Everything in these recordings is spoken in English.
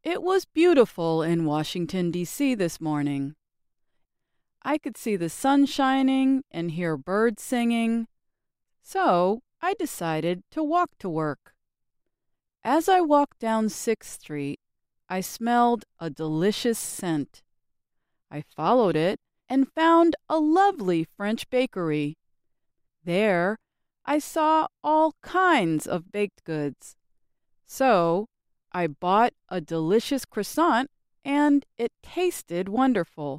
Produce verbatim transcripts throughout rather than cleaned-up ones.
It was beautiful in Washington, D C this morning. I could see the sun shining and hear birds singing, so I decided to walk to work. As I walked down sixth Street, I smelled a delicious scent. I followed it and found a lovely French bakery. There, I saw all kinds of baked goods. So, I bought a delicious croissant and it tasted wonderful.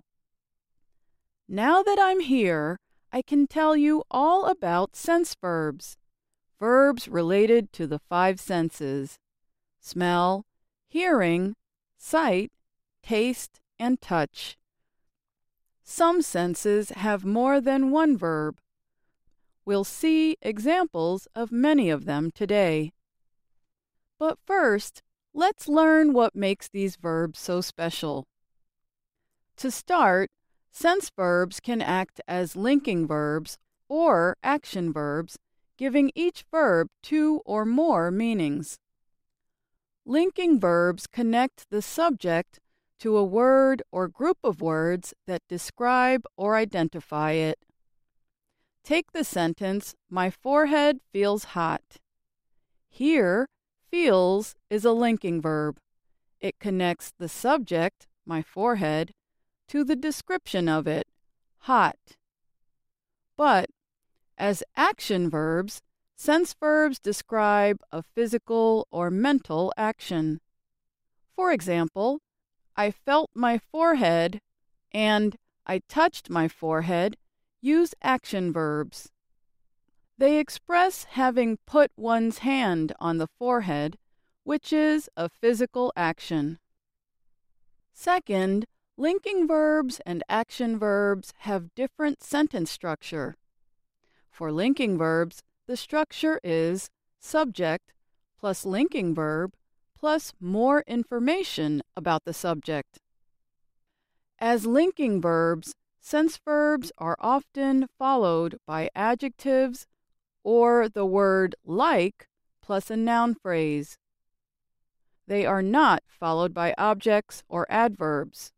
Now that I'm here, I can tell you all about sense verbs, verbs related to the five senses: smell, hearing, sight, taste, and touch. Some senses have more than one verb. We'll see examples of many of them today. But first, let's learn what makes these verbs so special. To start, sense verbs can act as linking verbs or action verbs, giving each verb two or more meanings. Linking verbs connect the subject to a word or group of words that describe or identify it. Take the sentence, "My forehead feels hot." Here, feels is a linking verb. It connects the subject, my forehead, to the description of it, hot. But, as action verbs, sense verbs describe a physical or mental action. For example, I felt my forehead and I touched my forehead use action verbs. They express having put one's hand on the forehead, which is a physical action. Second, linking verbs and action verbs have different sentence structure. For linking verbs, the structure is subject plus linking verb plus more information about the subject. As linking verbs, sense verbs are often followed by adjectives or the word like plus a noun phrase. They are not followed by objects or adverbs.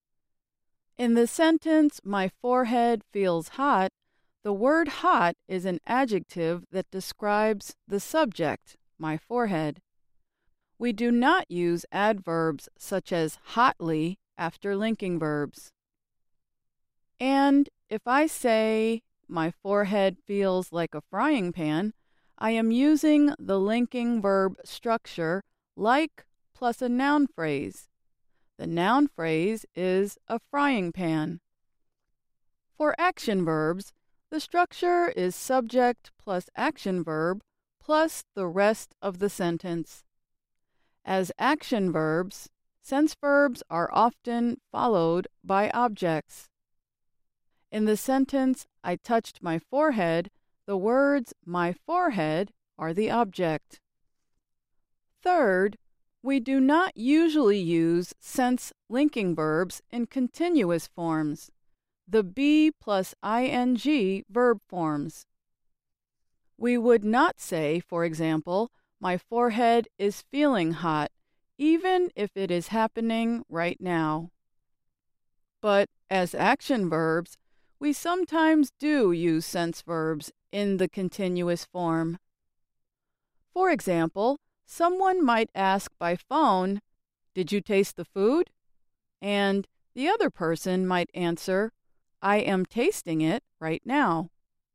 In the sentence, "My forehead feels hot," the word hot is an adjective that describes the subject, my forehead. We do not use adverbs such as hotly after linking verbs. And if I say, "My forehead feels like a frying pan," I am using the linking verb structure like plus a noun phrase. The noun phrase is a frying pan. For action verbs, the structure is subject plus action verb plus the rest of the sentence. As action verbs, sense verbs are often followed by objects. In the sentence, "I touched my forehead," the words "my forehead" are the object. Third, we do not usually use sense linking verbs in continuous forms, the be plus ing verb forms. We would not say, for example, "My forehead is feeling hot," even if it is happening right now. But as action verbs, we sometimes do use sense verbs in the continuous form. For example, someone might ask by phone, "Did you taste the food?" And the other person might answer, "I am tasting it right now."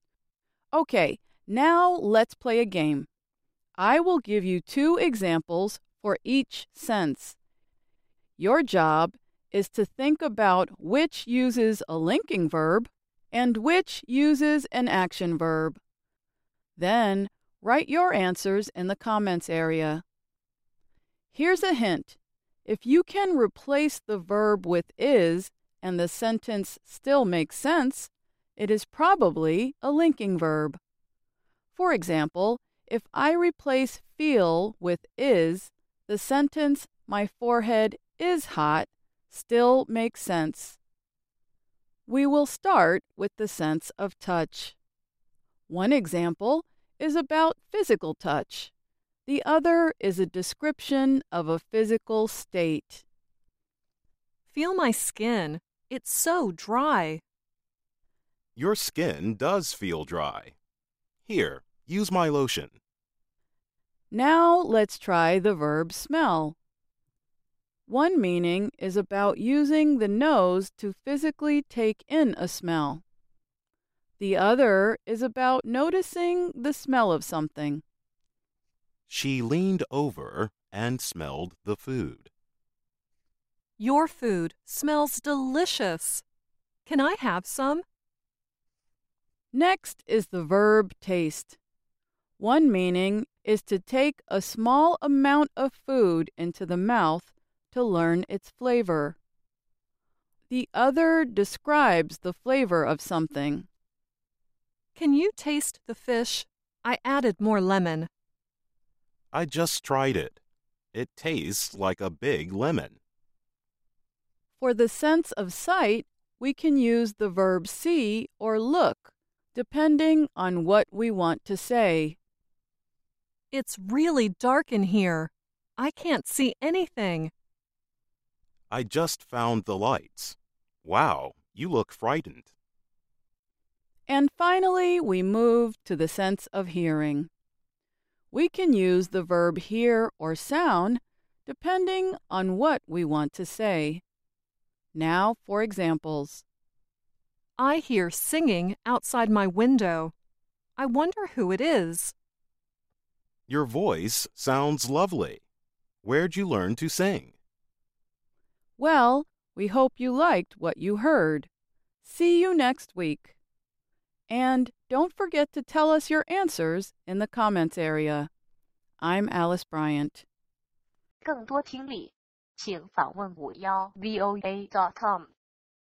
Okay, now let's play a game. I will give you two examples for each sense. Your job is to think about which uses a linking verb and which uses an action verb. Then, write your answers in the comments area. Here's a hint. If you can replace the verb with is and the sentence still makes sense, it is probably a linking verb. For example, if I replace feel with is, the sentence "My forehead is hot" still makes sense. We will start with the sense of touch. One example is about physical touch. The other is a description of a physical state. Feel my skin. It's so dry. Your skin does feel dry. Here, use my lotion. Now let's try the verb smell. One meaning is about using the nose to physically take in a smell. The other is about noticing the smell of something. She leaned over and smelled the food. Your food smells delicious. Can I have some? Next is the verb taste. One meaning is to take a small amount of food into the mouth to learn its flavor. The other describes the flavor of something. Can you taste the fish? I added more lemon. I just tried it. It tastes like a big lemon. For the sense of sight, we can use the verb see or look, depending on what we want to say. It's really dark in here. I can't see anything. I just found the lights. Wow, you look frightened. And finally, we move to the sense of hearing. We can use the verb hear or sound depending on what we want to say. Now for examples. I hear singing outside my window. I wonder who it is. Your voice sounds lovely. Where'd you learn to sing? Well, we hope you liked what you heard. See you next week. And don't forget to tell us your answers in the comments area. I'm Alice Bryant. 更多听力，请访问五幺 V O A dot com。